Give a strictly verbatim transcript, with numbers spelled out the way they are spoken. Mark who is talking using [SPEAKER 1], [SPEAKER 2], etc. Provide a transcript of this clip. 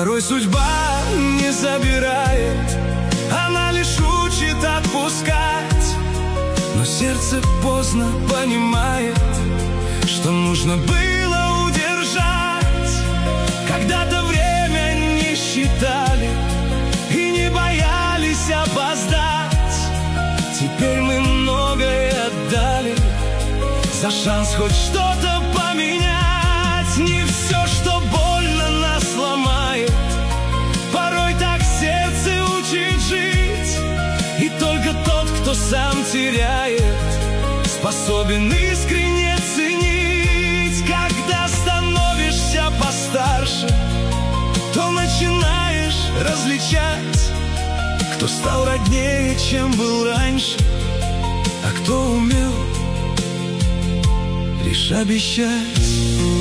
[SPEAKER 1] Порой судьба не забирает, она лишь учит отпускать. Но сердце поздно понимает, что нужно было удержать. Когда-то время не считали и не боялись опоздать. Теперь мы многое отдали за шанс хоть что-то поменять. Не все, что больно, нас ломает, порой так сердце учит жить. И только тот, кто сам теряет, способен искренне ценить. Когда становишься постарше, то начинаешь различать, кто стал роднее, чем был раньше, а кто умел лишь обещать.